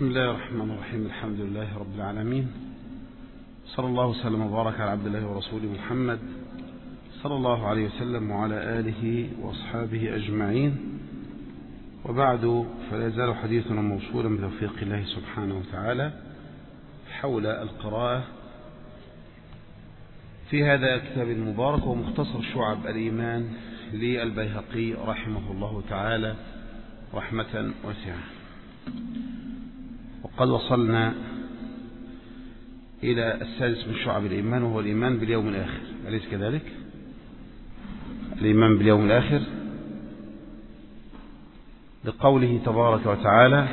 بسم الله الرحمن الرحيم. الحمد لله رب العالمين، صلى الله وسلم وبارك على عبد الله ورسوله محمد صلى الله عليه وسلم وعلى آله وأصحابه أجمعين، وبعد، فلا يزال حديثنا موصولا بتوفيق الله سبحانه وتعالى حول القراءة في هذا الكتاب المبارك ومختصر شعب الإيمان للبيهقي رحمه الله تعالى رحمة واسعة. وقد وصلنا إلى السادس من شعب الإيمان، وهو الإيمان باليوم الآخر، أليس كذلك؟ الإيمان باليوم الآخر، لقوله تبارك وتعالى: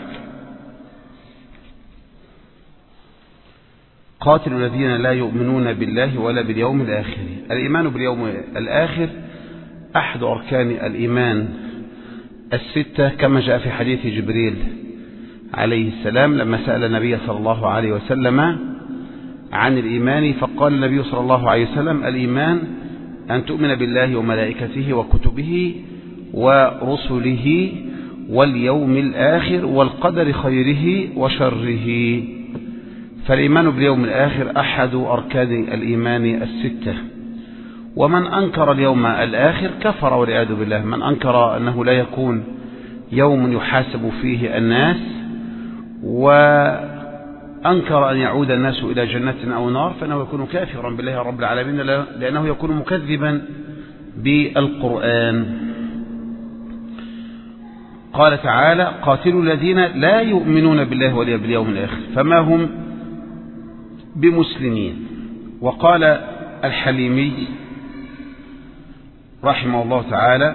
قاتلوا الذين لا يؤمنون بالله ولا باليوم الآخر. الإيمان باليوم الآخر أحد أركان الإيمان الستة، كما جاء في حديث جبريل عليه السلام لما سأل النبي صلى الله عليه وسلم عن الإيمان، فقال النبي صلى الله عليه وسلم: الإيمان أن تؤمن بالله وملائكته وكتبه ورسله واليوم الآخر والقدر خيره وشره. فالإيمان باليوم الآخر أحد أركان الإيمان الستة. ومن أنكر اليوم الآخر كفر والعياذ بالله. من أنكر أنه لا يكون يوم يحاسب فيه الناس، وأنكر أن يعود الناس إلى جنة أو نار، فإنه يكون كافرا بالله رب العالمين، لأنه يكون مكذبا بالقرآن. قال تعالى: قاتلوا الذين لا يؤمنون بالله ولا باليوم الآخر فما هم بمسلمين. وقال الحليمي رحمه الله تعالى: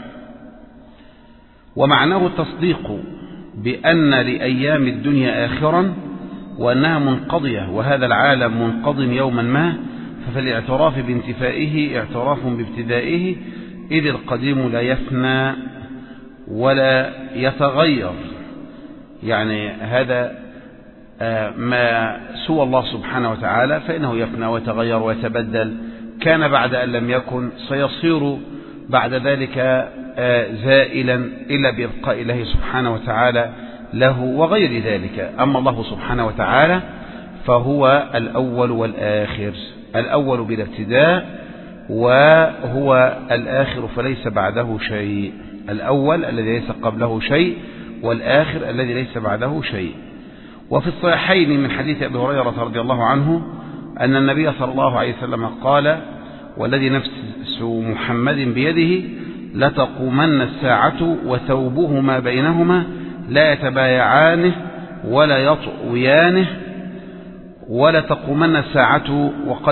ومعناه التصديق بأن لأيام الدنيا آخرا وأنها منقضية، وهذا العالم منقض يوما ما، فالاعتراف بانتفائه اعتراف بابتدائه، إذ القديم لا يفنى ولا يتغير. يعني هذا ما سوى الله سبحانه وتعالى فإنه يفنى ويتغير ويتبدل، كان بعد أن لم يكن، سيصير بعد ذلك زائلا إلا بإبقاء الله سبحانه وتعالى له وغير ذلك. أما الله سبحانه وتعالى فهو الأول والآخر، الأول بلا ابتداء، وهو الآخر فليس بعده شيء. الأول الذي ليس قبله شيء، والآخر الذي ليس بعده شيء. وفي الصحيحين من حديث أبي هريرة رضي الله عنه أن النبي صلى الله عليه وسلم قال: والذي نفس محمد بيده لتقومن الساعة وثوبهما بينهما لا يتبايعانه ولا يطويانه، ولا تقومن الساعة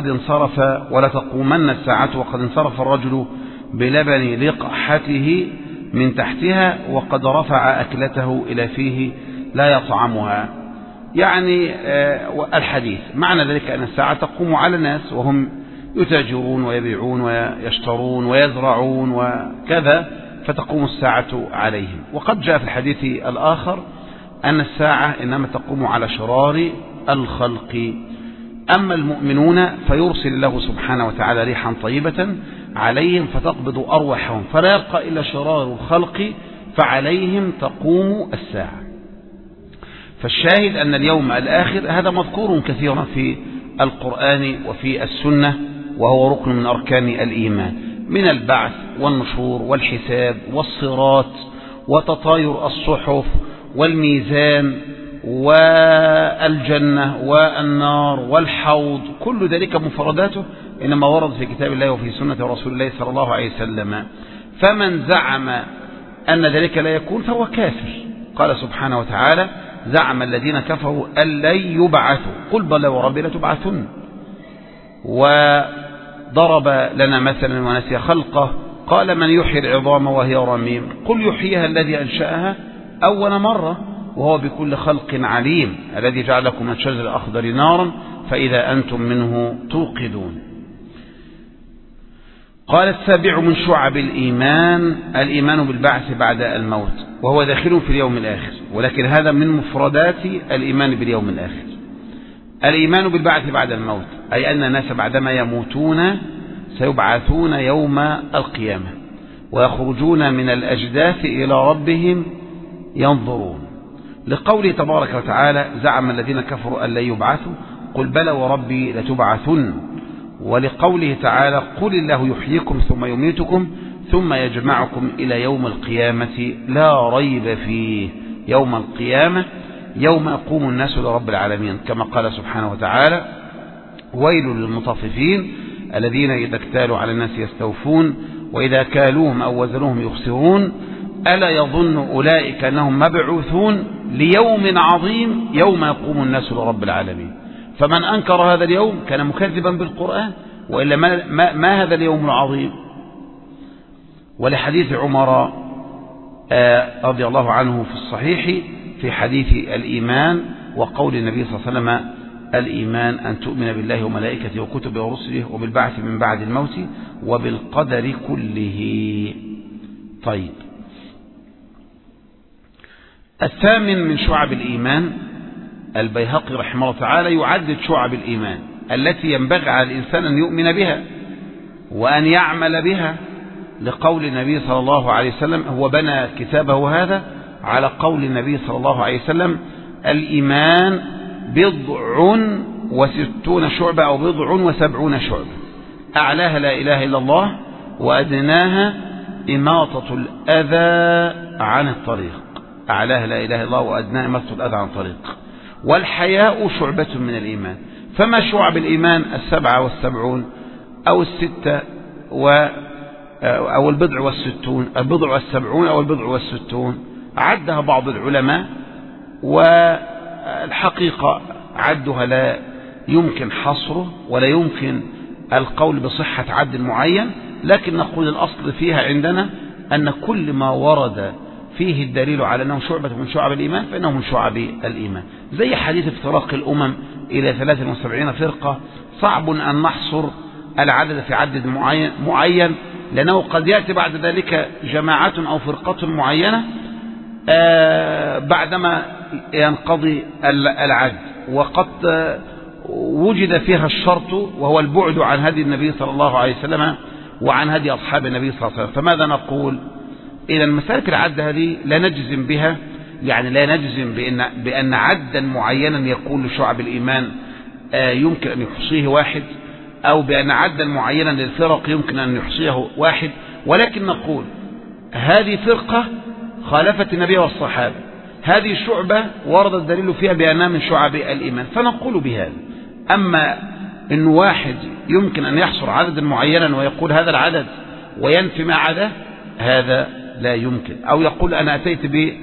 وقد انصرف الرجل بلبن لقحته من تحتها وقد رفع أكلته إلى فيه لا يطعمها. يعني الحديث معنى ذلك أن الساعة تقوم على الناس وهم يتاجرون ويبيعون ويشترون ويزرعون وكذا، فتقوم الساعة عليهم. وقد جاء في الحديث الآخر أن الساعة إنما تقوم على شرار الخلق. أما المؤمنون فيرسل الله سبحانه وتعالى ريحا طيبة عليهم فتقبض أرواحهم، فلا يبقى إلا شرار الخلق، فعليهم تقوم الساعة. فالشاهد أن اليوم الآخر هذا مذكور كثيرا في القرآن وفي السنة، وهو ركن من أركان الإيمان، من البعث والنشور والحساب والصراط وتطاير الصحف والميزان والجنة والنار والحوض، كل ذلك مفرداته إنما ورد في كتاب الله وفي سنة رسول الله صلى الله عليه وسلم. فمن زعم أن ذلك لا يكون فهو كافر. قال سبحانه وتعالى: زعم الذين كفروا أن لن يبعثوا قل بلى وربي لتبعثن. وضرب لنا مثلا ونسي خلقه، قال: من يحيي العظام وهي رميم قل يحييها الذي أنشأها أول مرة وهو بكل خلق عليم، الذي جعل لكم من الشجر الأخضر نارا فإذا أنتم منه توقدون. قال: السابع من شعب الإيمان الإيمان بالبعث بعد الموت، وهو داخل في اليوم الآخر، ولكن هذا من مفردات الإيمان باليوم الآخر. الإيمان بالبعث بعد الموت أي أن الناس بعدما يموتون سيبعثون يوم القيامة ويخرجون من الأجداث إلى ربهم ينظرون. لقوله تبارك وتعالى زعم الذين كفروا أن لن يبعثوا قل بلى وربي لتبعثن. ولقوله تعالى قل الله يحييكم ثم يميتكم ثم يجمعكم إلى يوم القيامة لا ريب فيه. يوم القيامة يوم يقوم الناس لرب العالمين، كما قال سبحانه وتعالى ويل للمطففين الذين إذا اكتالوا على الناس يستوفون وإذا كالوهم أو وزنوهم يخسرون ألا يظن أولئك أنهم مبعوثون ليوم عظيم يوم يقوم الناس لرب العالمين. فمن أنكر هذا اليوم كان مكذبا بالقرآن، وإلا ما هذا اليوم العظيم. ولحديث عمر رضي الله عنه في الصحيح في حديث الإيمان وقول النبي صلى الله عليه وسلم الإيمان أن تؤمن بالله وملائكته وكتبه ورسله وبالبعث من بعد الموت وبالقدر كله. طيب، الثامن من شعب الإيمان البيهقي رحمه الله تعالى يعدد شعب الإيمان التي ينبغي على الإنسان أن يؤمن بها وأن يعمل بها، لقول النبي صلى الله عليه وسلم هو بنى كتابه هذا على قول النبي صلى الله عليه وسلم الإيمان 60 شعبة أو 70 شعبة، أعلاها لا إله إلا الله وأدناها إماطة الأذى عن الطريق. أعلاها لا إله إلا الله وأدناها إماطة الأذى عن الطريق. والحياء شعبة من الإيمان. فما شعب الإيمان 77 أو 6 أو 60 70 أو 60 عدها بعض العلماء، والحقيقة عدها لا يمكن حصره ولا يمكن القول بصحة عد معين، لكن نقول الأصل فيها عندنا أن كل ما ورد فيه الدليل على أنه شعبة من شعب الإيمان فإنه من شعب الإيمان. زي حديث افتراق الأمم إلى 73 فرقة، صعب أن نحصر العدد في عدد معين لأنه قد يأتي بعد ذلك جماعة أو فرقة معينة بعدما ينقضي العد، وقد وجد فيها الشرط وهو البعد عن هدي النبي صلى الله عليه وسلم وعن هدي أصحاب النبي صلى الله عليه وسلم. فماذا نقول؟ إذا مسألة العد هذه لا نجزم بها، يعني لا نجزم بأن عدا معينا يكون لشعب الإيمان يمكن أن يحصيه واحد، أو بأن عدا معينا للفرق يمكن أن يحصيه واحد، ولكن نقول هذه فرقة خالفت النبي والصحابة، هذه شعبة ورد الدليل فيها بأنها من شعب الإيمان، فنقول بهذا. أما إن واحد يمكن أن يحصر عددا معينا ويقول هذا العدد وينفي ما عداه، هذا لا يمكن. أو يقول أنا أتيت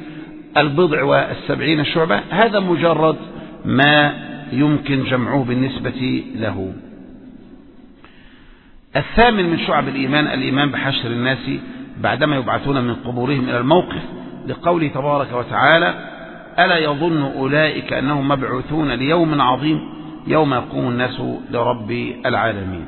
بال70 شعبة، هذا مجرد ما يمكن جمعه بالنسبة له. الثامن من شعب الإيمان الإيمان بحشر الناس بعدما يبعثون من قبورهم إلى الموقف، لقوله تبارك وتعالى ألا يظن أولئك أنهم مبعوثون ليوم عظيم يوم يقوم الناس لرب العالمين.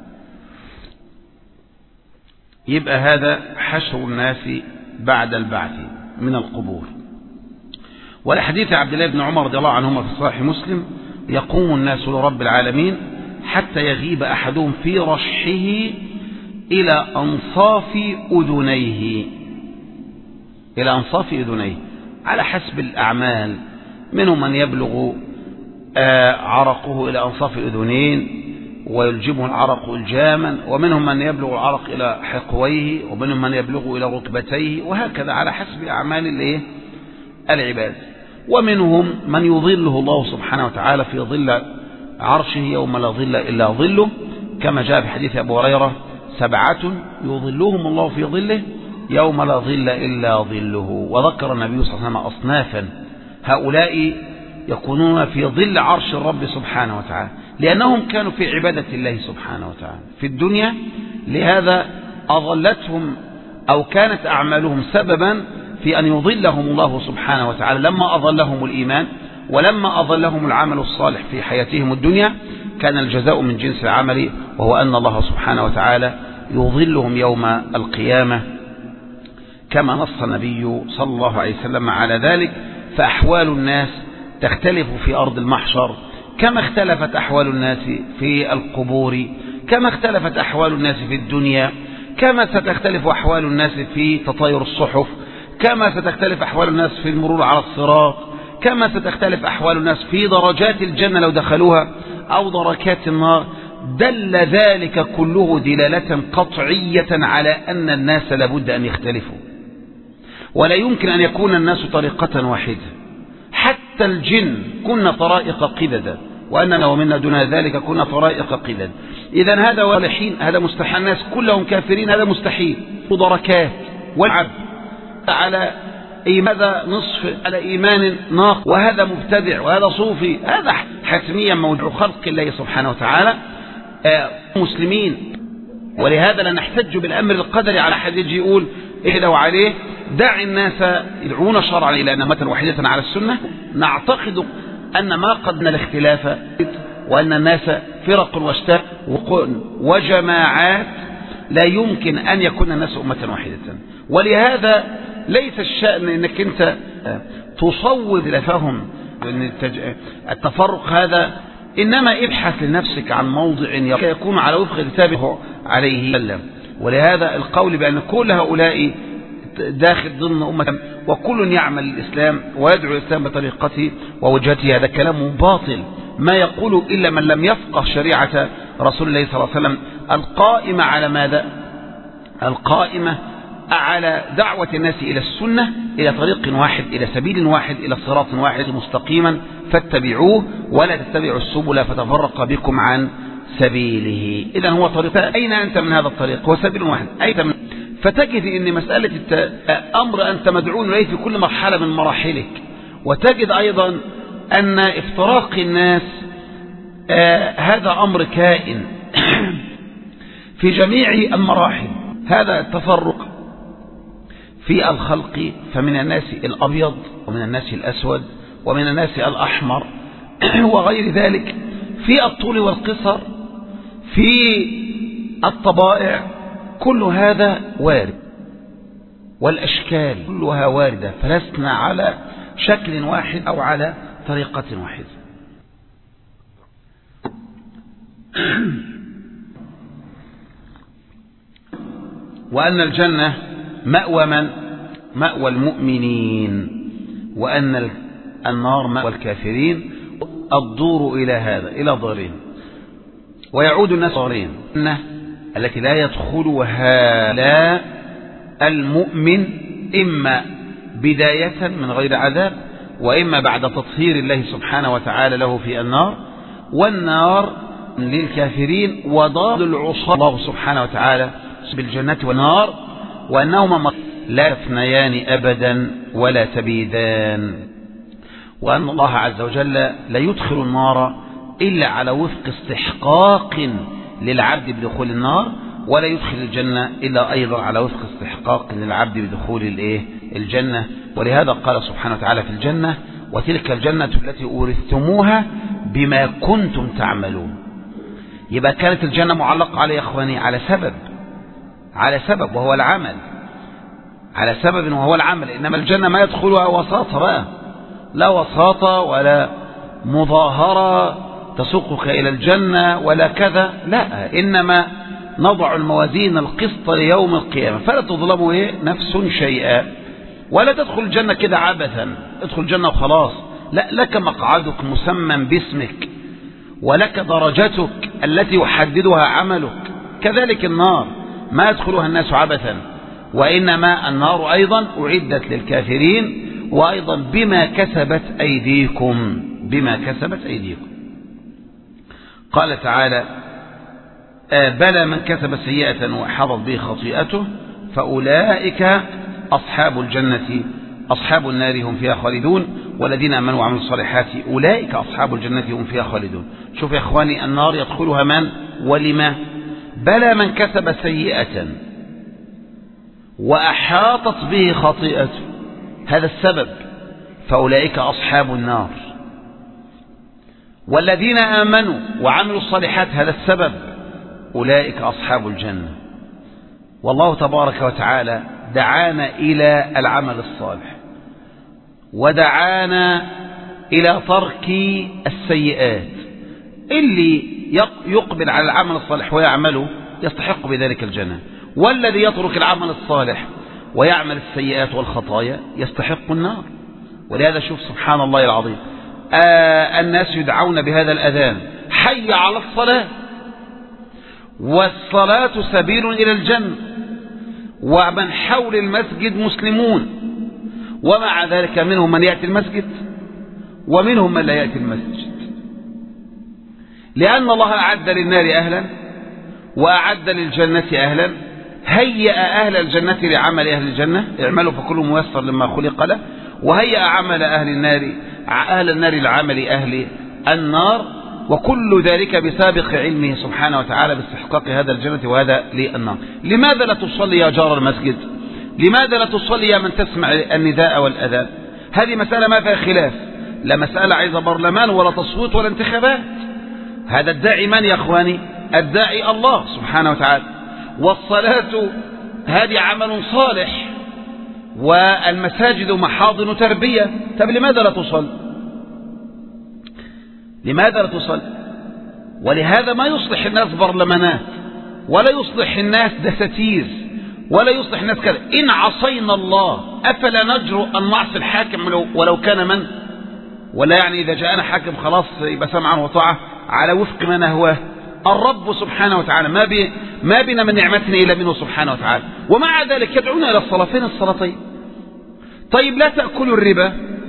يبقى هذا حشر الناس بعد البعث من القبور. ولحديث عبد الله بن عمر رضي الله عنهما في صحيح مسلم يقوم الناس لرب العالمين حتى يغيب أحدهم في رشحه إلى أنصاف أذنيه، إلى أنصاف أذنيه على حسب الأعمال. منهم من يبلغ عرقه إلى أنصاف الأذنين ويلجمه العرق إلجاما، ومنهم من يبلغ العرق إلى حقويه، ومنهم من يبلغ إلى ركبتيه، وهكذا على حسب أعمال العباد. ومنهم من يظله الله سبحانه وتعالى في ظل عرشه يوم لا ظل إلا ظله، كما جاء في حديث أبو هريرة 7 يظلهم الله في ظله يوم لا ظل إلا ظله. وذكر النبي صلى الله عليه وسلم أصنافا، هؤلاء يكونون في ظل عرش الرب سبحانه وتعالى لأنهم كانوا في عبادة الله سبحانه وتعالى في الدنيا، لهذا أظلتهم أو كانت أعمالهم سببا في أن يظلهم الله سبحانه وتعالى. لما أظلهم الإيمان ولما أظلهم العمل الصالح في حياتهم الدنيا كان الجزاء من جنس العمل، وهو أن الله سبحانه وتعالى يظلهم يوم القيامة كما نص النبي صلى الله عليه وسلم على ذلك. فأحوال الناس تختلف في أرض المحشر كما اختلفت أحوال الناس في القبور، كما اختلفت أحوال الناس في الدنيا، كما ستختلف أحوال الناس في تطاير الصحف، كما ستختلف أحوال الناس في المرور على الصراط، كما ستختلف أحوال الناس في درجات الجنة لو دخلوها أو دركات النار. دل ذلك كله دلالة قطعية على أن الناس لابد أن يختلفوا، ولا يمكن أن يكون الناس طريقة واحدة. حتى الجن كنا طرائق قددا، وأننا ومنا دون ذلك كنا طرائق قددا. إذا هذا والحين هذا مستحيل، الناس كلهم كافرين هذا مستحيل. دركات والعبد على ماذا نصف على إيمان ناقص، وهذا مبتدع وهذا صوفي، هذا حتميا موضوع خلق الله سبحانه وتعالى مسلمين. ولهذا لا نحتج بالأمر القدري على حد يجي يقول اهدوا عليه. دع الناس يدعون شرعا إلى أمة واحدة على السنة. نعتقد أن ما قدنا الاختلاف، وأن الناس فرق وجماعات، لا يمكن أن يكون الناس أمة واحدة. ولهذا ليس الشأن أنك أنت تصوب لفهم التفرق هذا، إنما ابحث لنفسك عن موضع يكون على وفق كتابه عليه وسلم. ولهذا القول بأن كل هؤلاء داخل ضمن أمة وكل يعمل الإسلام ويدعو الإسلام بطريقته ووجهته، هذا كلام باطل ما يقول إلا من لم يفقه شريعة رسول الله صلى الله عليه وسلم القائمة على ماذا؟ القائمة على دعوة الناس إلى السنة، إلى طريق واحد، إلى سبيل واحد، إلى صراط واحد مستقيما فاتبعوه ولا تتبعوا السبل فتفرق بكم عن سبيله. إذن هو طريق. أين أنت من هذا الطريق؟ هو سبيل واحد. أين؟ فتجد أن مسألة أمر أنت مدعون إليه في كل مرحلة من مراحلك. وتجد أيضا أن افتراق الناس هذا أمر كائن في جميع المراحل. هذا التفرق في الخلق، فمن الناس الأبيض ومن الناس الأسود ومن الناس الأحمر وغير ذلك، في الطول والقصر، في الطبائع، كل هذا وارد، والأشكال كلها واردة، فلسنا على شكل واحد أو على طريقة واحدة. وأن الجنة مأوى من؟ مأوى المؤمنين، وأن النار مأوى الكافرين. الدور إلى هذا إلى ضارين، ويعود الناس ضارين التي لا يدخلها لا المؤمن إما بداية من غير عذاب، وإما بعد تطهير الله سبحانه وتعالى له في النار. والنار للكافرين وضاد العصاة الله سبحانه وتعالى بالجنة والنار، وأنهما لا يفنيان أبدا ولا تبيدان. وأن الله عز وجل لا يدخل النار إلا على وفق استحقاق للعبد بدخول النار، ولا يدخل الجنة إلا أيضا على وفق استحقاق للعبد بدخول الجنة. ولهذا قال سبحانه وتعالى في الجنة: وتلك الجنة التي أورثتموها بما كنتم تعملون. يبقى كانت الجنة معلقة على إخواني على سبب وهو العمل، على سبب وهو العمل. إنما الجنة ما يدخلها وساطة بقى، لا وساطة ولا مظاهرة تسوقك إلى الجنة ولا كذا، لا، إنما نضع الموازين القسط ليوم القيامة فلا تظلم نفس شيئا. ولا تدخل الجنة كده عبثا، ادخل الجنة وخلاص، لا، لك مقعدك مسمى باسمك، ولك درجتك التي يحددها عملك. كذلك النار ما يدخلها الناس عبثا، وإنما النار أيضا أعدت للكافرين، وأيضا بما كسبت أيديكم، بما كسبت أيديكم. قال تعالى: بلى من كسب سيئة وحضت به خطيئته فأولئك أصحاب الجنة أصحاب النار هم فيها خالدون والذين آمنوا وعملوا الصالحات أولئك أصحاب الجنة هم فيها خالدون. شوف يا إخواني، النار يدخلها من ولما؟ بلى من كسب سيئة وأحاطت به خطيئته، هذا السبب، فأولئك أصحاب النار. والذين آمنوا وعملوا الصالحات، هذا السبب، أولئك أصحاب الجنة. والله تبارك وتعالى دعانا إلى العمل الصالح، ودعانا إلى ترك السيئات. اللي يقبل على العمل الصالح ويعمله يستحق بذلك الجنة، والذي يترك العمل الصالح ويعمل السيئات والخطايا يستحق النار. ولهذا شوف سبحان الله العظيم، الناس يدعون بهذا الأذان: حي على الصلاة، والصلاة سبيل إلى الجنة، ومن حول المسجد مسلمون، ومع ذلك منهم من يأتي المسجد ومنهم من لا يأتي المسجد، لأن الله أعد للنار أهلا وأعد للجنة أهلا. هيأ أهل الجنة لعمل أهل الجنة، اعملوا فكل ميسر لما خلق له، وهيأ عمل أهل النار لعمل أهل النار، وكل ذلك بسابق علمه سبحانه وتعالى باستحقاق هذا الجنة وهذا للنار. لماذا لا تصلي يا جار المسجد؟ لماذا لا تصلي يا من تسمع النداء والأذان؟ هذه مسألة ما فيها خلاف، لا مسألة عايزة برلمان ولا تصويت ولا انتخابات. هذا الداعي من يا أخواني؟ الداعي الله سبحانه وتعالى. والصلاة هذه عمل صالح، والمساجد محاضن تربية. طب لماذا لا تصل؟ لماذا لا تصل؟ ولهذا ما يصلح الناس برلمانات، ولا يصلح الناس دساتير، ولا يصلح الناس كذا. إن عصينا الله أفلا نجرؤ أن نعصي الحاكم ولو كان من؟ ولا يعني إذا جاءنا حاكم خلاص يبقى سمعا وطاعة على وفق ما نهواه الرب سبحانه وتعالى. ما بنا من نعمة إلا منه سبحانه وتعالى، ومع ذلك يدعونا إلى الصلاة. فين الصلاتين؟ طيب لا تأكلوا الربا،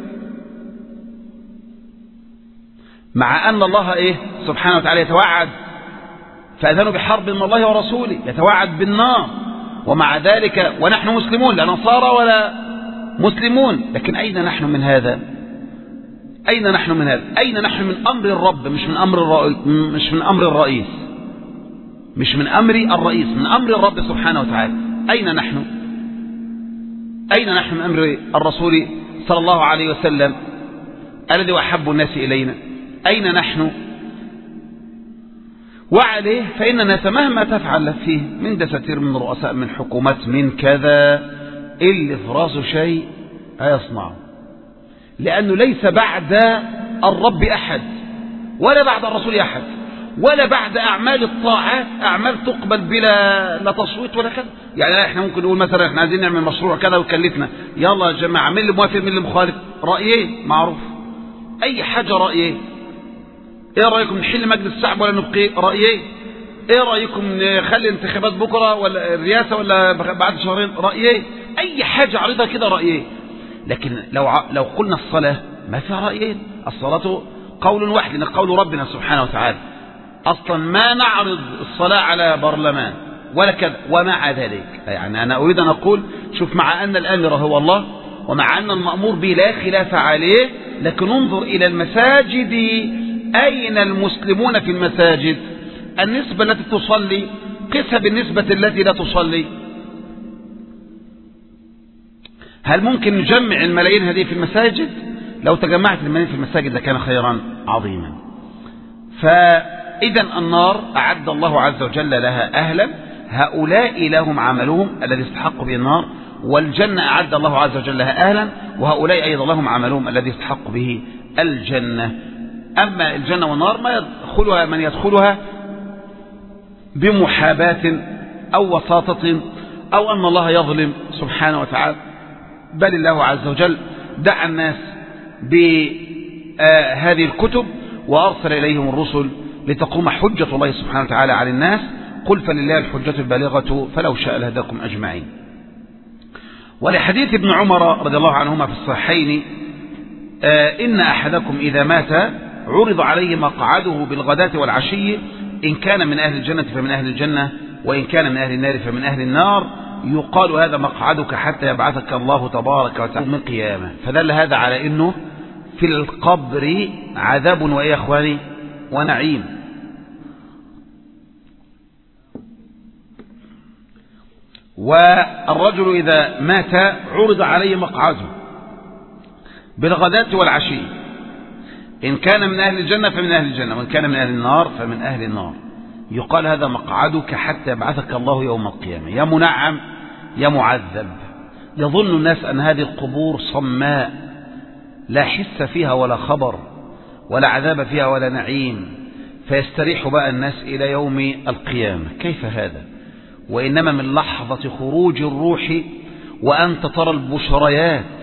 مع أن الله سبحانه وتعالى يتوعد، فأذنوا بحرب من الله ورسوله، يتوعد بالنار، ومع ذلك ونحن مسلمون، لا نصارى ولا مسلمون. لكن أين نحن من هذا؟ أين نحن من هذا؟ أين نحن من أمر الرب؟ مش من أمر الرئيس، مش من أمر الرئيس، من أمر الرب سبحانه وتعالى. أين نحن؟ أين نحن من أمر الرسول صلى الله عليه وسلم الذي أحب الناس إلينا؟ أين نحن؟ وعليه فإن الناس مهما تفعل فيه من دساتير، من رؤساء، من حكومات، من كذا، اللي في راسه شيء هيصنعه، لأنه ليس بعد الرب أحد، ولا بعد الرسول أحد، ولا بعد أعمال الطاعات أعمال تقبل بلا لا تصويت ولا كذا. يعني احنا ممكن نقول مثلا احنا عايزين نعمل مشروع كذا وكلفنا، يلا يا جماعة مين اللي موافق مين اللي مخالف؟ رأيين معروف، أي حاجة رأيين. ايه رأيكم نحل مجلس الشعب ولا نبقيه؟ رأيين. ايه رأيكم نخلي انتخابات بكرة ولا الرئاسة ولا بعد شهرين؟ رأيين. أي حاجة عريضة كده رأيين. لكن لو قلنا الصلاة ما فيها رأيين، الصلاة قول واحد، لأن قول ربنا سبحانه وتعالى. أصلا ما نعرض الصلاة على برلمان ولا كذا. ومع ذلك يعني أنا أريد أن أقول شوف، مع أن الأمر هو الله، ومع أن المأمور به لا خلاف عليه، لكن انظر إلى المساجد، أين المسلمون في المساجد؟ النسبة التي تصلي قسها بالنسبة التي لا تصلي. هل ممكن نجمع الملايين هذه في المساجد؟ لو تجمعت الملايين في المساجد لكان خيرا عظيما. فإذا النار أعد الله عز وجل لها أهلا، هؤلاء لهم عملهم الذي استحق به النار، والجنة أعد الله عز وجل لها أهلا، وهؤلاء أيضا لهم عملهم الذي استحق به الجنة. أما الجنة والنار ما يدخلها من يدخلها بمحاباة أو وساطة أو أن الله يظلم سبحانه وتعالى، بل الله عز وجل دعا الناس بهذه الكتب وأرسل إليهم الرسل لتقوم حجة الله سبحانه وتعالى على الناس. قل فلله الحجة البالغة فلو شاء لهداكم أجمعين. ولحديث ابن عمر رضي الله عنهما في الصحيحين: إن أحدكم إذا مات عرض عليه مقعده بالغداة والعشي، إن كان من أهل الجنة فمن أهل الجنة، وإن كان من أهل النار فمن أهل النار، يقال هذا مقعدك حتى يبعثك الله تبارك وتعالى من قيامة. فدل هذا على أنه في القبر عذاب وإيه يا أخواني ونعيم. والرجل إذا مات عرض عليه مقعده بالغداة والعشي، إن كان من أهل الجنة فمن أهل الجنة، وإن كان من أهل النار فمن أهل النار، يقال هذا مقعدك حتى يبعثك الله يوم القيامة. يا منعم يا معذب. يظن الناس أن هذه القبور صماء لا حس فيها ولا خبر، ولا عذاب فيها ولا نعيم، فيستريح بقى الناس إلى يوم القيامة. كيف هذا؟ وإنما من لحظة خروج الروح وأنت ترى البشريات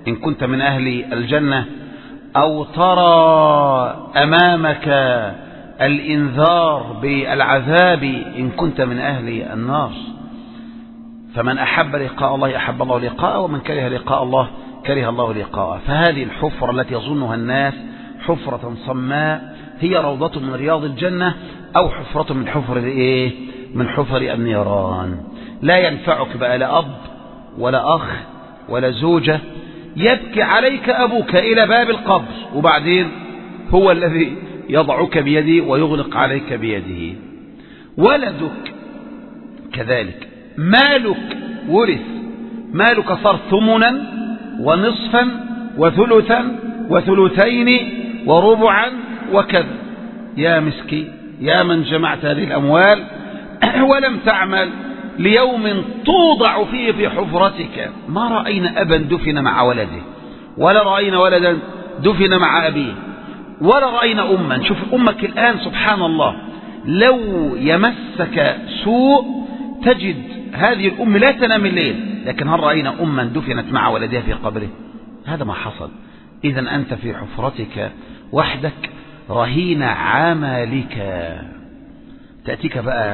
إن كنت من أهل الجنة، أو ترى أمامك الإنذار بالعذاب إن كنت من أهل النار. فمن أحب لقاء الله أحب الله لقاءه، ومن كره لقاء الله كره الله لقاءه. فهذه الحفرة التي يظنها الناس حفرة صماء هي روضة من رياض الجنة، أو حفرة من حفر إيه؟ من حفر النيران. لا ينفعك بقى لا أب ولا أخ ولا زوجة. يبكي عليك أبوك إلى باب القبر، وبعدين هو الذي يضعك بيده ويغلق عليك بيده. ولدك كذلك، مالك ورث، مالك صار ثمنا ونصفا وثلثا وثلثين وربعا وكذا. يا مسكين، يا من جمعت هذه الأموال ولم تعمل ليوم توضع فيه في حفرتك. ما رأينا أبا دفن مع ولده، ولا رأينا ولدا دفن مع أبيه، ولا رأينا أما. شوف أمك الآن سبحان الله، لو يمسك سوء تجد هذه الأم لا تنام الليل، لكن هل رأينا أما دفنت مع ولدها في قبره؟ هذا ما حصل. إذن أنت في حفرتك وحدك رهين عملك. تأتيك بقى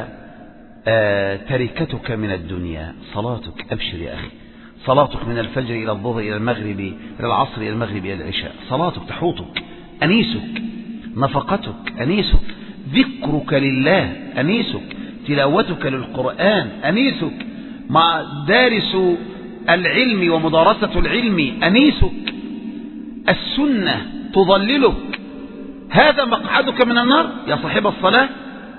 تركتك من الدنيا، صلاتك. أبشر يا أخي، صلاتك من الفجر إلى الظهر إلى المغرب إلى العصر إلى المغرب إلى العشاء، صلاتك تحوطك، أنيسك، نفقتك أنيسك، ذكرك لله أنيسك، تلاوتك للقرآن أنيسك، مع دارس العلم ومدارسة العلم أنيسك، السنة تضللك. هذا مقعدك من النار يا صاحب الصلاة،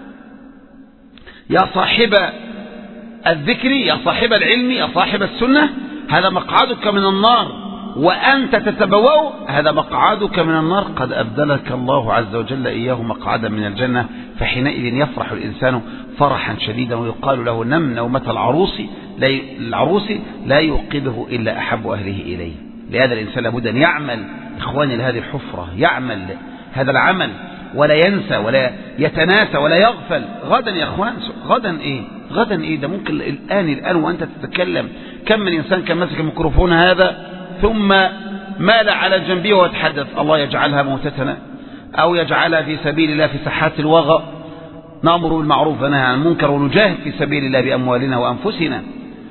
يا صاحب الذكر، يا صاحب العلم، يا صاحب السنة. هذا مقعدك من النار وأنت تتبوأ، هذا مقعدك من النار. قد أبدلك الله عز وجل إياه مقعدا من الجنة. فحينئذ يفرح الإنسان فرحا شديدا، ويقال له نم نومة العروس لا يوقظه إلا أحب أهله إليه. لهذا الإنسان لابد أن يعمل إخواني لهذه الحفرة، يعمل هذا العمل ولا ينسى ولا يتناسى ولا يغفل. غدا يا أخوان، غدا إيه؟ غدا إيه؟ ده ممكن الآن وأنت تتكلم كم من إنسان كان ماسك الميكروفون هذا ثم مال على جنبه وتحدث. الله يجعلها موتتنا، أو يجعلها في سبيل الله في ساحات الوغى، نأمر بالمعروف وننهى عن المنكر ونجاهد في سبيل الله بأموالنا وأنفسنا.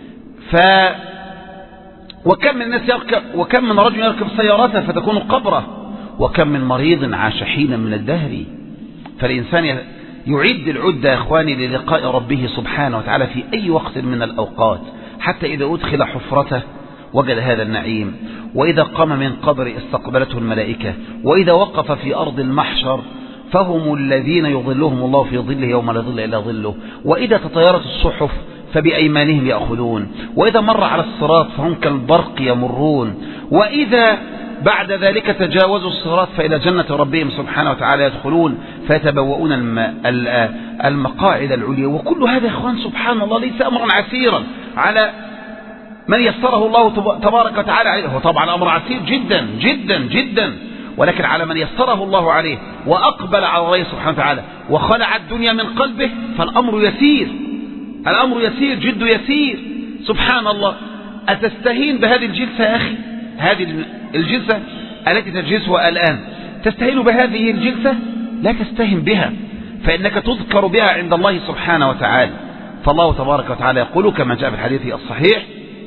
وكم من الناس يركب، وكم من رجل يركب سيارته فتكون قبره، وكم من مريض عاش حينا من الدهر. فالإنسان يعد العدة يا إخواني للقاء ربه سبحانه وتعالى في أي وقت من الأوقات، حتى إذا أدخل حفرته وجد هذا النعيم، وإذا قام من قبر استقبلته الملائكة، وإذا وقف في أرض المحشر فهم الذين يظلهم الله في ظله يوم لا ظل إلا ظله، وإذا تطيرت الصحف فبأيمانهم يأخذون، وإذا مر على الصراط فهم كالبرق يمرون، وإذا بعد ذلك تجاوزوا الصراط فإلى جنة ربهم سبحانه وتعالى يدخلون فيتبوؤون المقاعد العليا. وكل هذا يا إخوان سبحان الله ليس أمرا عسيرا على من يسره الله تبارك وتعالى عليه. هو طبعا أمر عسير جدا جدا جدا، ولكن على من يسره الله عليه وأقبل على الله سبحانه وتعالى وخلع الدنيا من قلبه فالأمر يسير، الأمر يسير جد يسير. سبحان الله. أتستهين بهذه الجلسة يا أخي؟ هذه الجلسة التي تجلسها الآن تستهين بهذه الجلسة؟ لا تستهين بها، فإنك تذكر بها عند الله سبحانه وتعالى. فالله تبارك وتعالى يقول كما جاء في الحديث الصحيح: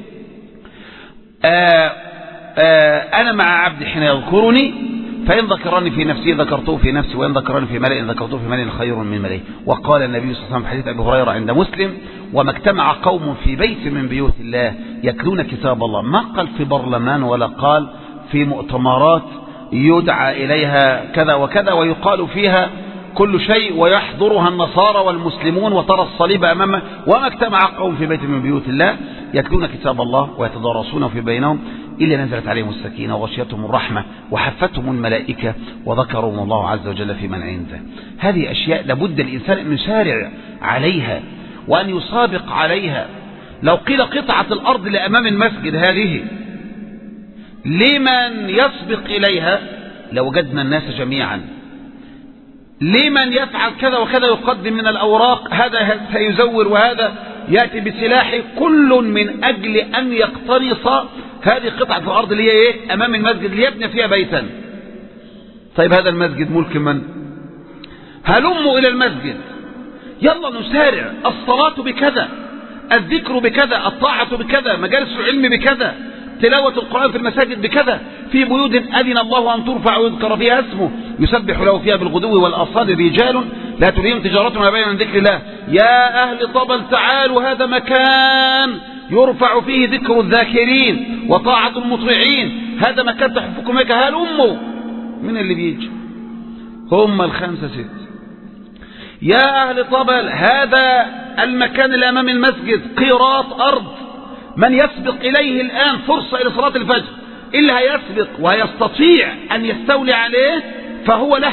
أنا مع عبدي حين يذكرني فإن ذكرني في نفسي ذكرته في نفسي، وإن ذكرني في ملئ ذكرته في ملئ خير من ملئ. وقال النبي صلى الله عليه وسلم في حديث أبي هريرة عند مسلم: وما اجتمع قوم في بيت من بيوت الله يتلون كتاب الله. ما قال في برلمان ولا قال في مؤتمرات يدعى إليها كذا وكذا ويقال فيها كل شيء ويحضرها النصارى والمسلمون وترى الصليب أمامه. وما اجتمع قوم في بيت من بيوت الله يتلون كتاب الله ويتدارسونه في بينهم إلا نزلت عليهم السكينة وغشيتهم الرحمة وحفتهم الملائكة وذكرهم الله عز وجل في من عنده. هذه أشياء لابد الإنسان أن يسارع عليها وأن يسابق عليها. لو قيل قطعة الأرض لأمام المسجد هذه لمن يسبق إليها لوجدنا الناس جميعا. لمن يفعل كذا وكذا يقدم من الأوراق، هذا سيزور وهذا يأتي بسلاحه، كل من أجل أن يقتنص هذه قطعة الأرض اللي هي إيه؟ أمام المسجد ليبني فيها بيتا. طيب هذا المسجد ملك من؟ هلموا إلى المسجد، يلا نسارع، الصلاة بكذا، الذكر بكذا، الطاعة بكذا، مجالس العلم بكذا، تلاوة القرآن في المساجد بكذا، في بيوت أذن الله أن ترفع ويذكر فيها اسمه يسبح له فيها بالغدو والآصال رجال لا تلهيهم تجارة ولا بيع عن ذكر الله. يا أهل طبل تعالوا، هذا مكان يرفع فيه ذكر الذاكرين وطاعة المطيعين، هذا مكان تحفكم هيك. هلموا. من اللي بيجي؟ هم الخمسة ست. يا أهل طبل، هذا المكان اللي أمام المسجد قيراط أرض، من يسبق إليه الآن فرصة إلى صلاة الفجر، اللي هيسبق ويستطيع أن يستولي عليه فهو له.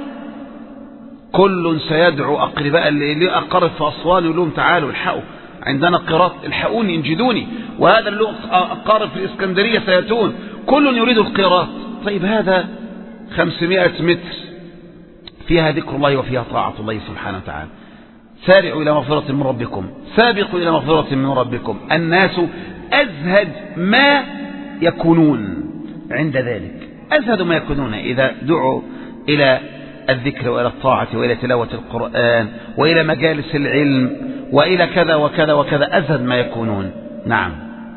كل سيدعو أقرباء اللي أقرب في أسوان يقول لهم تعالوا الحقوا، عندنا قيراط، الحقوني انجدوني. وهذا اللي أقارب في الإسكندرية سيأتون، كل يريد القيراط. طيب هذا 500 متر فيها ذكر الله وفيها طاعة الله سبحانه وتعالى. سارعوا إلى مغفرة من ربكم، سابقوا إلى مغفرة من ربكم. الناس أزهد ما يكونون عند ذلك، أزهد ما يكونون إذا دعوا إلى الذكر وإلى الطاعة وإلى تلاوة القرآن وإلى مجالس العلم وإلى كذا وكذا وكذا، أزهد ما يكونون. نعم.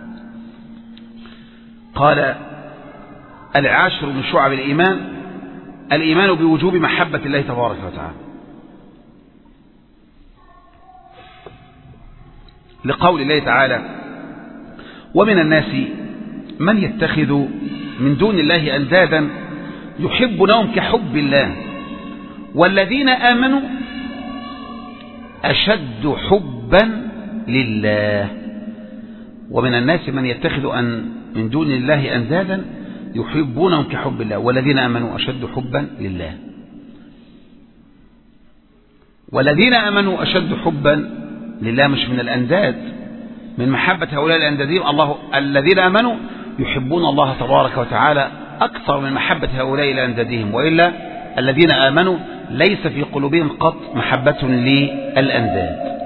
قال العاشر من شعب الإيمان الإيمان بوجوب محبة الله تبارك وتعالى، لقول الله تعالى: ومن الناس من يتخذ من دون الله أندادا يحبونهم كحب الله والذين آمنوا أشد حبا لله. ومن الناس من يتخذ من دون الله أندادا يحبونهم كحب الله والذين آمنوا أشد حبا لله. والذين آمنوا أشد حبا لله مش من الأنداد، من محبة هؤلاء الأندادين. الذين آمنوا يحبون الله تبارك وتعالى أكثر من محبة هؤلاء لأندادهم، وإلا الذين آمنوا ليس في قلوبهم قط محبة للأنداد.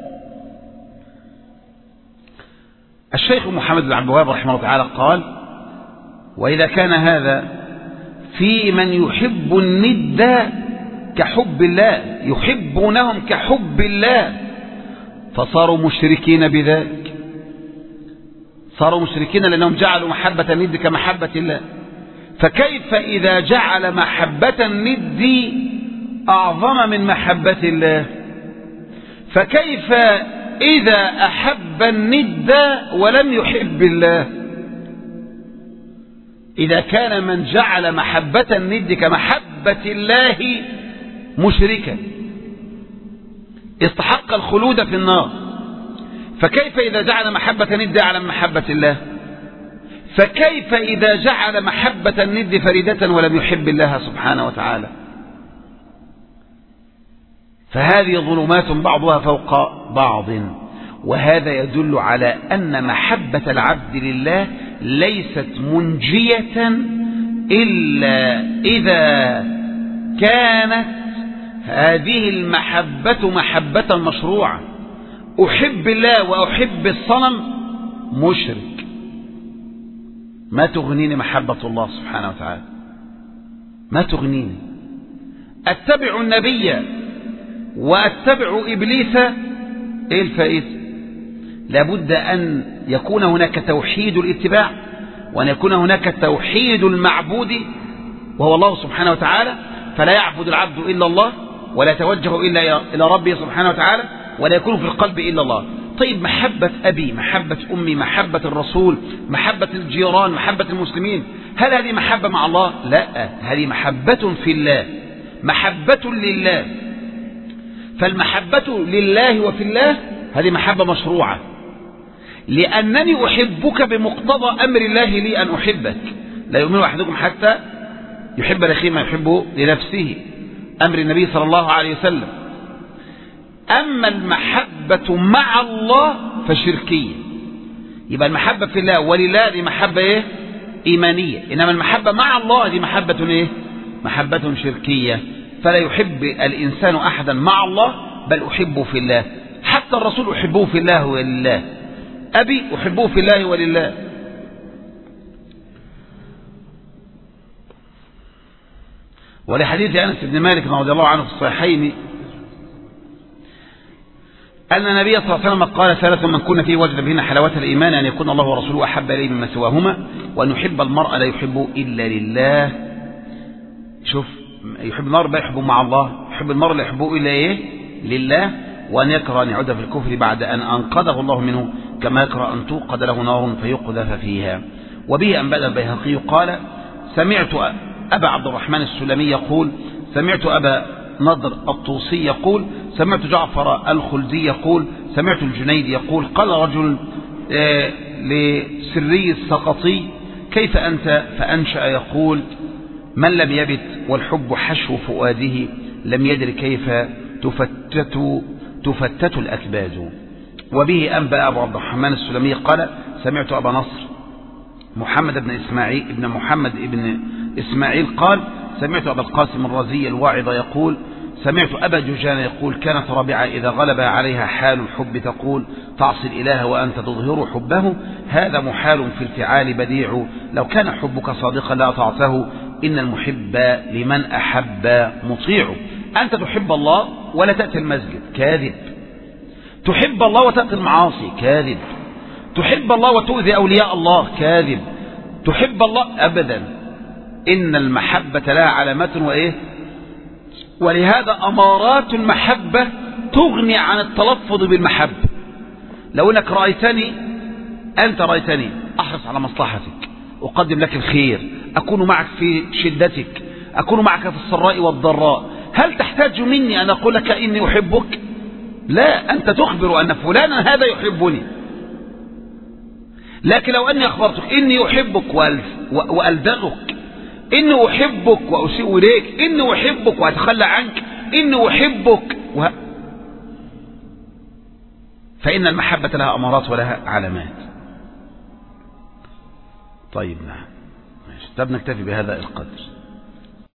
الشيخ محمد بن عبد الوهاب رحمه الله تعالى قال: وإذا كان هذا في من يحب الند كحب الله، يحبونهم كحب الله، فصاروا مشركين بذلك، صاروا مشركين لأنهم جعلوا محبة الند كمحبة الله. فكيف إذا جعل محبة الند أعظم من محبة الله؟ فكيف إذا أحب الند ولم يحب الله؟ إذا كان من جعل محبة الند كمحبة الله مشركا استحق الخلود في النار، فكيف إذا جعل محبة الند أعلى من محبة الله؟ فكيف إذا جعل محبة الند فريدة ولم يحب الله سبحانه وتعالى؟ فهذه ظلمات بعضها فوق بعض. وهذا يدل على أن محبة العبد لله ليست منجية إلا إذا كانت هذه المحبة محبة مشروعة. أحب الله وأحب الصنم مشرك، ما تغنيني محبة الله سبحانه وتعالى، ما تغنيني. أتبع النبي وأتبع إبليس، إيه الفائدة؟ لابد أن يكون هناك توحيد الاتباع، وأن يكون هناك توحيد المعبود وهو الله سبحانه وتعالى، فلا يعبد العبد إلا الله ولا يتوجه إلا إلى ربه سبحانه وتعالى، ولا يكون في القلب إلا الله. طيب محبة أبي، محبة أمي، محبة الرسول، محبة الجيران، محبة المسلمين، هل هذه محبة مع الله؟ لا، هذه محبة في الله، محبة لله. فالمحبة لله وفي الله هذه محبة مشروعة، لأنني أحبك بمقتضى أمر الله لي أن أحبك. لا يؤمن أحدكم حتى يحب لأخيه ما يحبه لنفسه، أمر النبي صلى الله عليه وسلم. أما المحبة مع الله فشركية، يبقى المحبة في الله ولله دي محبة إيه؟ إيمانية، إنما المحبة مع الله دي محبة إيه؟ محبة شركية. فلا يحب الإنسان أحدا مع الله، بل أحبه في الله. حتى حتى الرسول أحبه في الله ولله، أبي أحبه في الله ولله. ولحديث أنس بن مالك رضي الله عنه في الصحيحين أن النبي صلى الله عليه وسلم قال: ثلاث من كن فيه وجد بهن حلاوة الإيمان، أن يكون الله ورسوله أحب إليه مما سواهما، وأن يحب المرء لا يحبه إلا لله. شوف، يحب المرء لا يحبه مع الله، يحب المرء لا يحبه إلا إيه؟ لله. وأن يكره أن يعود في الكفر بعد أن أنقذه الله منه، كما يكره أن توقد له نار فيقذف فيها. وبه أنبأ البيهقي قال: سمعت أبا عبد الرحمن السلمي يقول: سمعت أبا نضر الطوسي يقول: سمعت جعفر الخلدي يقول: سمعت الجنيد يقول: قال رجل لسري السقطي: كيف أنت؟ فأنشأ يقول: من لم يبت والحب حشو فؤاده لم يدر كيف تفتت الأكباد. وبه أنبأ أبو عبد الرحمن السلمي قال: سمعت أبا نصر محمد بن إسماعيل ابن محمد ابن إسماعيل قال: سمعت أبا القاسم الرازي الواعظ يقول: سمعت أبا جوجان يقول: كانت رابعة إذا غلب عليها حال الحب تقول: تعصي الإله وأنت تظهر حبه، هذا محال في الفعال بديع، لو كان حبك صادقا لأطعته، إن المحب لمن أحب مطيع. أنت تحب الله ولا تأتي المسجد، كاذب. تحب الله وتأتي المعاصي، كاذب. تحب الله وتؤذي أولياء الله، كاذب. تحب الله أبدا. إن المحبة لها علامات وإيه؟ ولهذا أمارات المحبة تغني عن التلفظ بالمحبة. لو أنك رأيتني، أنت رأيتني، أحرص على مصلحتك، أقدم لك الخير، أكون معك في شدتك، أكون معك في السراء والضراء، هل تحتاج مني أن أقول لك إني أحبك؟ لا، أنت تخبر أن فلانا هذا يحبني. لكن لو أني أخبرتك إني أحبك وألدغك، إني أحبك وأسيء إليك، إني أحبك وأتخلى عنك، إني أحبك فإن المحبة لها أمارات ولها علامات. طيب، نعم، طب نكتفي بهذا القدر.